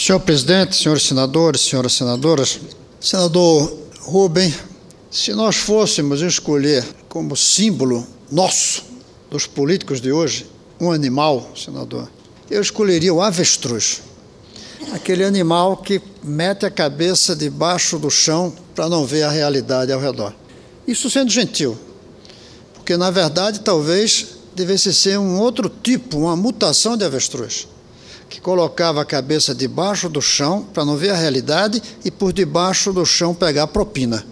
Senhor presidente, senhores senadores, senhoras senadoras, senador Rubem, se nós fôssemos escolher como símbolo nosso, dos políticos de hoje, um animal, senador, eu escolheria o avestruz. Aquele animal que mete a cabeça debaixo do chão para não ver a realidade ao redor. Isso sendo gentil, porque na verdade talvez devesse ser um outro tipo, uma mutação de avestruz, que colocava a cabeça debaixo do chão para não ver a realidade e por debaixo do chão pegar propina.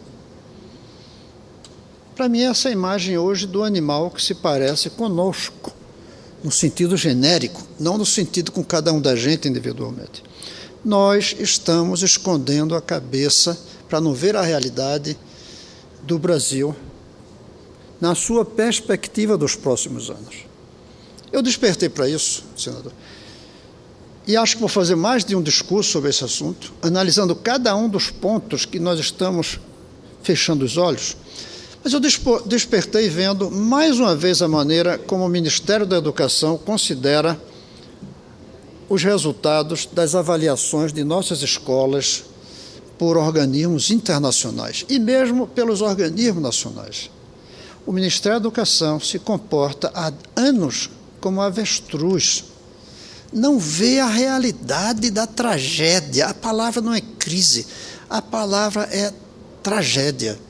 Para mim, essa é a imagem hoje do animal que se parece conosco, no sentido genérico, não no sentido com cada um da gente individualmente. Nós estamos escondendo a cabeça para não ver a realidade do Brasil na sua perspectiva dos próximos anos. Eu despertei para isso, senador, e acho que vou fazer mais de um discurso sobre esse assunto, analisando cada um dos pontos que nós estamos fechando os olhos. Mas eu despertei vendo mais uma vez a maneira como o Ministério da Educação considera os resultados das avaliações de nossas escolas por organismos internacionais e mesmo pelos organismos nacionais. O Ministério da Educação se comporta há anos como avestruz. Não vê a realidade da tragédia. A palavra não é crise, a palavra é tragédia.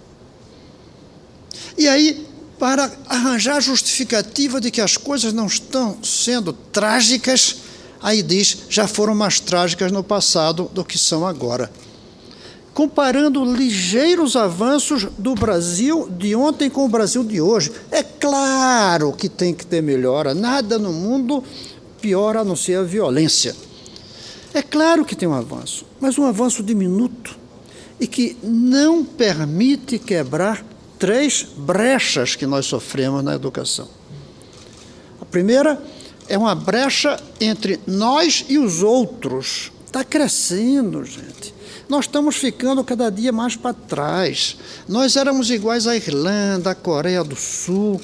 E aí, para arranjar a justificativa de que as coisas não estão sendo trágicas, aí diz, já foram mais trágicas no passado do que são agora. Comparando ligeiros avanços do Brasil de ontem com o Brasil de hoje. É claro que tem que ter melhora, nada no mundo piora a não ser a violência. É claro que tem um avanço, mas um avanço diminuto e que não permite quebrar 3 brechas que nós sofremos na educação. A primeira é uma brecha entre nós e os outros. Está crescendo, gente. Nós estamos ficando cada dia mais para trás. Nós éramos iguais à Irlanda, à Coreia do Sul.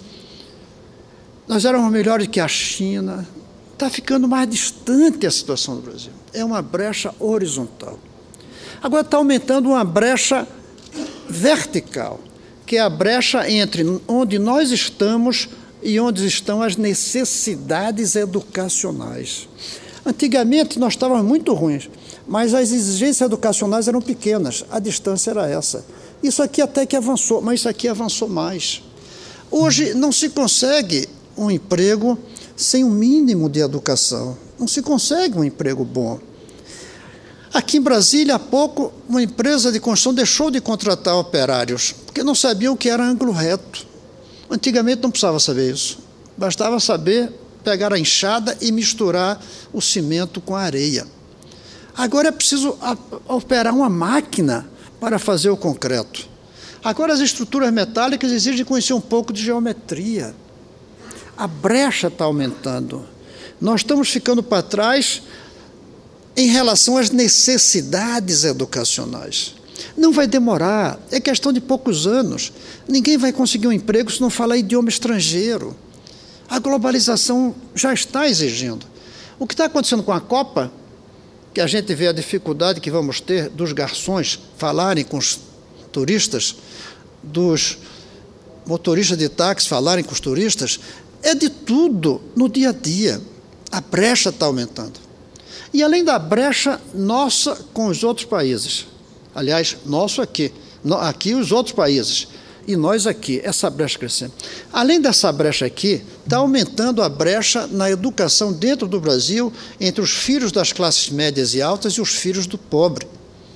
Nós éramos melhores que a China. Está ficando mais distante a situação do Brasil. É uma brecha horizontal. Agora está aumentando uma brecha vertical, que é a brecha entre onde nós estamos e onde estão as necessidades educacionais. Antigamente nós estávamos muito ruins, mas as exigências educacionais eram pequenas, a distância era essa. Isso aqui até que avançou, mas isso aqui avançou mais. Hoje não se consegue um emprego sem um mínimo de educação. Não se consegue um emprego bom. Aqui em Brasília, há pouco, uma empresa de construção deixou de contratar operários, porque não sabiam o que era ângulo reto. Antigamente não precisava saber isso. Bastava saber pegar a enxada e misturar o cimento com a areia. Agora é preciso operar uma máquina para fazer o concreto. Agora as estruturas metálicas exigem conhecer um pouco de geometria. A brecha está aumentando. Nós estamos ficando para trás em relação às necessidades educacionais. Não vai demorar, é questão de poucos anos. Ninguém vai conseguir um emprego se não falar idioma estrangeiro. A globalização já está exigindo. O que está acontecendo com a Copa, que a gente vê a dificuldade que vamos ter dos garçons falarem com os turistas, dos motoristas de táxi falarem com os turistas, é de tudo no dia a dia. A brecha está aumentando. E além da brecha nossa com os outros países, aliás, nosso aqui os outros países, e nós aqui, essa brecha crescendo. Além dessa brecha aqui, está aumentando a brecha na educação dentro do Brasil entre os filhos das classes médias e altas e os filhos do pobre.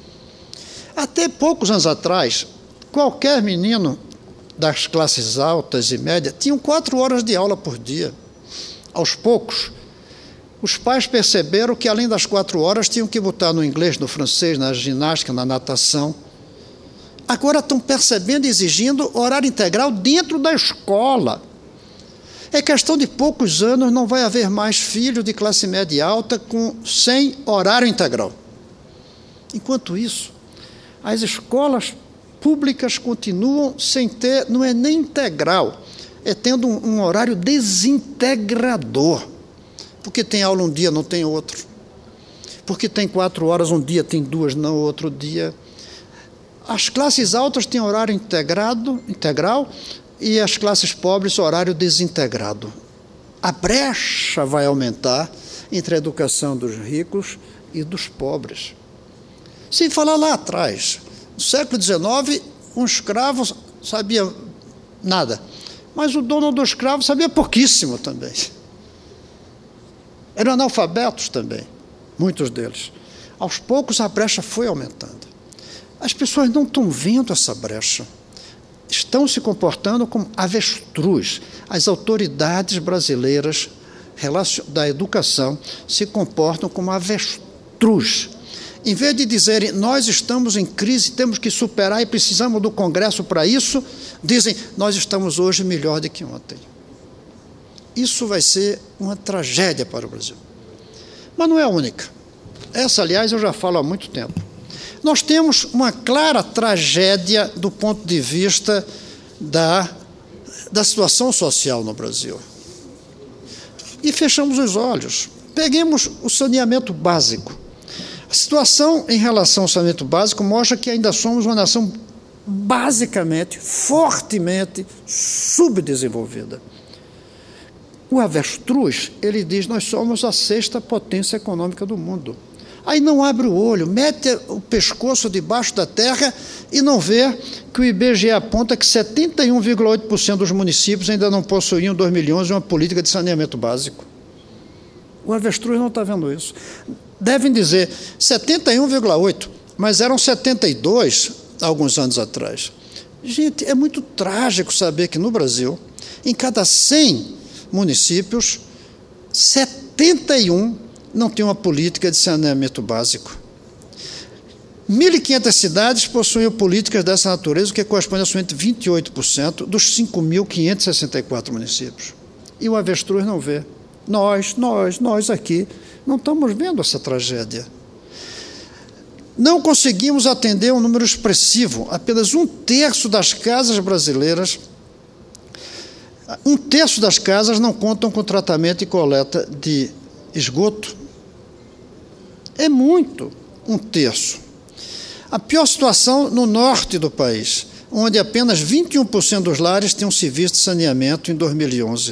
Até poucos anos atrás, qualquer menino das classes altas e médias tinham 4 horas de aula por dia. Aos poucos, os pais perceberam que, além das 4 horas, tinham que botar no inglês, no francês, na ginástica, na natação. Agora estão percebendo e exigindo horário integral dentro da escola. É questão de poucos anos, não vai haver mais filho de classe média e alta sem horário integral. Enquanto isso, as escolas públicas continuam sem ter, não é nem integral, é tendo um horário desintegrador. Porque tem aula um dia, não tem outro. porque tem 4 horas, um dia tem 2, no outro dia. As classes altas têm horário integral e as classes pobres horário desintegrado. A brecha vai aumentar entre a educação dos ricos e dos pobres. Sem falar lá atrás, no século XIX, um escravo sabia nada, mas o dono do escravo sabia pouquíssimo também. Eram analfabetos também, muitos deles. Aos poucos a brecha foi aumentando. As pessoas não estão vendo essa brecha. Estão se comportando como avestruz. As autoridades brasileiras da educação se comportam como avestruz. Em vez de dizerem, nós estamos em crise, temos que superar e precisamos do Congresso para isso, dizem, nós estamos hoje melhor do que ontem. Isso vai ser uma tragédia para o Brasil. Mas não é a única. Essa, aliás, eu já falo há muito tempo. Nós temos uma clara tragédia do ponto de vista da situação social no Brasil. E fechamos os olhos. Peguemos o saneamento básico. A situação em relação ao saneamento básico mostra que ainda somos uma nação basicamente, fortemente subdesenvolvida. O avestruz, ele diz, nós somos a 6ª potência econômica do mundo. Aí não abre o olho, mete o pescoço debaixo da terra e não vê que o IBGE aponta que 71,8% dos municípios ainda não possuíam, em 2011, uma política de saneamento básico. O avestruz não está vendo isso. Devem dizer 71,8%, mas eram 72% alguns anos atrás. Gente, é muito trágico saber que no Brasil, em cada 100 municípios, 71 não tem uma política de saneamento básico. 1.500 cidades possuem políticas dessa natureza, o que corresponde a somente 28% dos 5.564 municípios. E o avestruz não vê. Nós aqui não estamos vendo essa tragédia. Não conseguimos atender um número expressivo. Apenas 1/3 das casas brasileiras, 1/3 das casas não contam com tratamento e coleta de esgoto. É muito, 1/3. A pior situação no norte do país, onde apenas 21% dos lares têm um serviço de saneamento em 2011.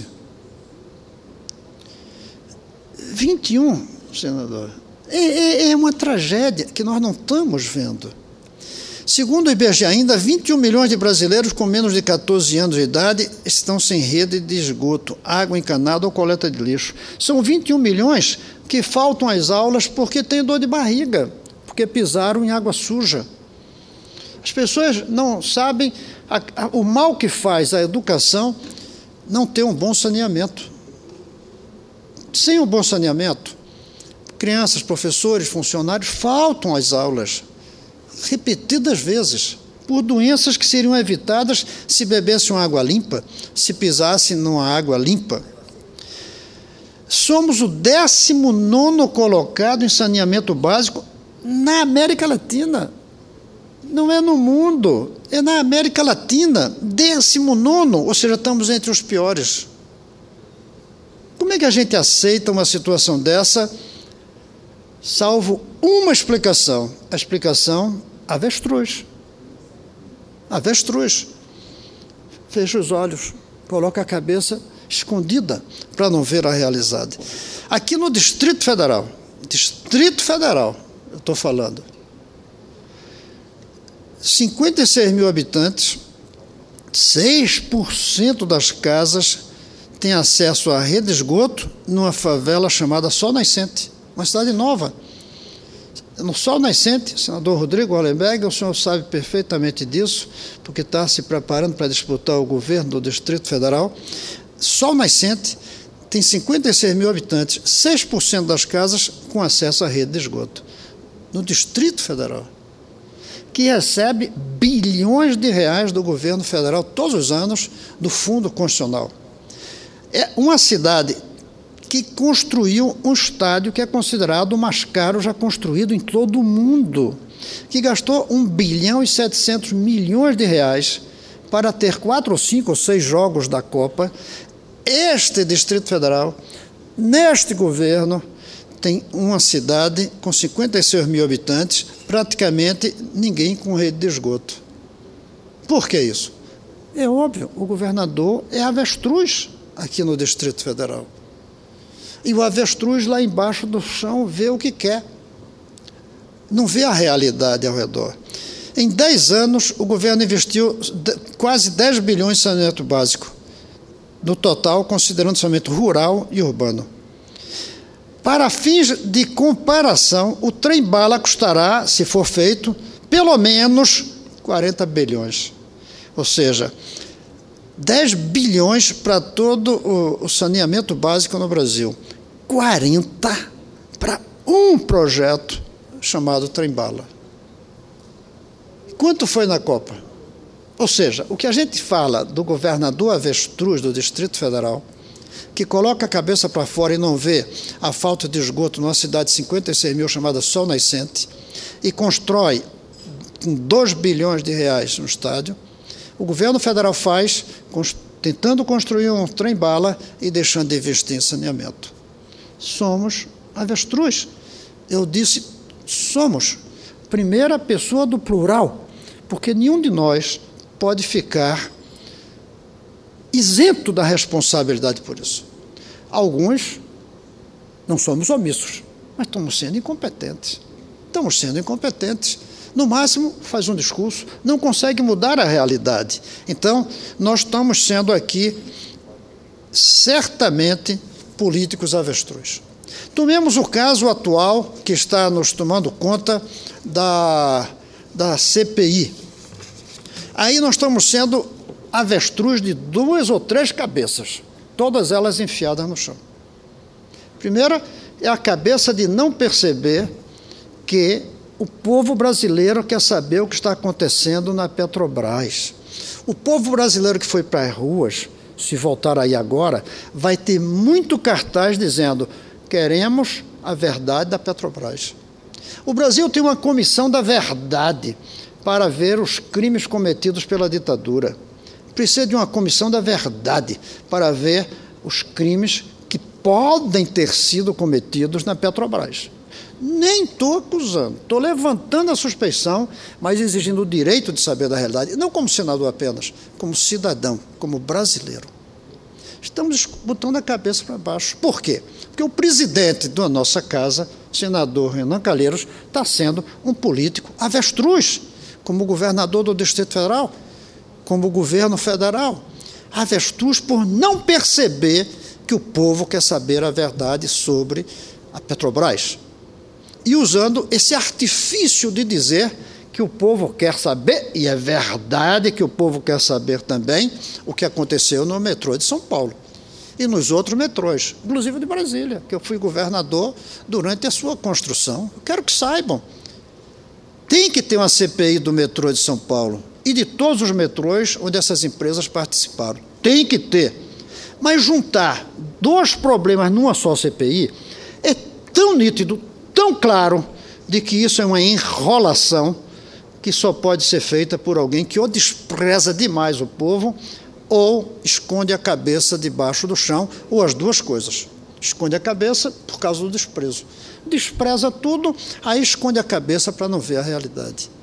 21, senador. É uma tragédia que nós não estamos vendo. Segundo o IBGE ainda, 21 milhões de brasileiros com menos de 14 anos de idade estão sem rede de esgoto, água encanada ou coleta de lixo. São 21 milhões que faltam às aulas porque têm dor de barriga, porque pisaram em água suja. As pessoas não sabem o mal que faz a educação não ter um bom saneamento. Sem um bom saneamento, crianças, professores, funcionários faltam às aulas repetidas vezes, por doenças que seriam evitadas se bebessem uma água limpa, se pisassem numa água limpa. Somos o 19º colocado em saneamento básico na América Latina. Não é no mundo, é na América Latina, 19º, ou seja, estamos entre os piores. Como é que a gente aceita uma situação dessa, salvo uma explicação? A explicação, avestruz. Avestruz. Fecha os olhos, coloca a cabeça escondida para não ver a realidade. Aqui no Distrito Federal, eu estou falando, 56 mil habitantes, 6% das casas têm acesso à rede de esgoto numa favela chamada Sol Nascente, uma cidade nova. No Sol Nascente, senador Rodrigo Hollenberg, o senhor sabe perfeitamente disso, porque está se preparando para disputar o governo do Distrito Federal. Sol Nascente tem 56 mil habitantes, 6% das casas com acesso à rede de esgoto. No Distrito Federal, que recebe bilhões de reais do governo federal todos os anos do Fundo Constitucional. É uma cidade que construiu um estádio que é considerado o mais caro já construído em todo o mundo, que gastou 1 bilhão e 700 milhões de reais para ter 4 ou 5 ou 6 jogos da Copa. Este Distrito Federal, neste governo, tem uma cidade com 56 mil habitantes, praticamente ninguém com rede de esgoto. Por que isso? É óbvio, o governador é avestruz aqui no Distrito Federal. E o avestruz lá embaixo do chão vê o que quer. Não vê a realidade ao redor. Em 10 anos, o governo investiu quase 10 bilhões em saneamento básico, no total, considerando saneamento rural e urbano. Para fins de comparação, o trem-bala custará, se for feito, pelo menos 40 bilhões. Ou seja, 10 bilhões para todo o saneamento básico no Brasil. 40 para um projeto chamado trem-bala. Quanto foi na Copa? Ou seja, o que a gente fala do governador avestruz do Distrito Federal, que coloca a cabeça para fora e não vê a falta de esgoto numa cidade de 56 mil chamada Sol Nascente, e constrói com 2 bilhões de reais no estádio, o governo federal faz tentando construir um trem-bala e deixando de investir em saneamento. Somos avestruz. Eu disse, somos. Primeira pessoa do plural, porque nenhum de nós pode ficar isento da responsabilidade por isso. Alguns não somos omissos, mas estamos sendo incompetentes. Estamos sendo incompetentes. No máximo, faz um discurso, não consegue mudar a realidade. Então, nós estamos sendo aqui, certamente, políticos avestruz. Tomemos o caso atual, que está nos tomando conta da CPI. Aí nós estamos sendo avestruz de 2 ou 3 cabeças, todas elas enfiadas no chão. Primeira é a cabeça de não perceber que o povo brasileiro quer saber o que está acontecendo na Petrobras. O povo brasileiro que foi para as ruas, se voltar aí agora, vai ter muito cartaz dizendo: queremos a verdade da Petrobras. O Brasil tem uma comissão da verdade para ver os crimes cometidos pela ditadura. Precisa de uma comissão da verdade para ver os crimes que podem ter sido cometidos na Petrobras. Nem estou acusando, estou levantando a suspeição, mas exigindo o direito de saber da realidade, não como senador apenas, como cidadão, como brasileiro. Estamos botando a cabeça para baixo. Por quê? Porque o presidente da nossa casa, senador Renan Calheiros, está sendo um político avestruz, como governador do Distrito Federal, como governo federal. Avestruz por não perceber que o povo quer saber a verdade sobre a Petrobras. E usando esse artifício de dizer que o povo quer saber, e é verdade que o povo quer saber também, o que aconteceu no metrô de São Paulo e nos outros metrôs, inclusive de Brasília, que eu fui governador durante a sua construção. Eu quero que saibam. Tem que ter uma CPI do metrô de São Paulo e de todos os metrôs onde essas empresas participaram. Tem que ter. Mas juntar 2 problemas numa só CPI é tão nítido, tão claro, de que isso é uma enrolação que só pode ser feita por alguém que ou despreza demais o povo ou esconde a cabeça debaixo do chão, ou as duas coisas. Esconde a cabeça por causa do desprezo. Despreza tudo, aí esconde a cabeça para não ver a realidade.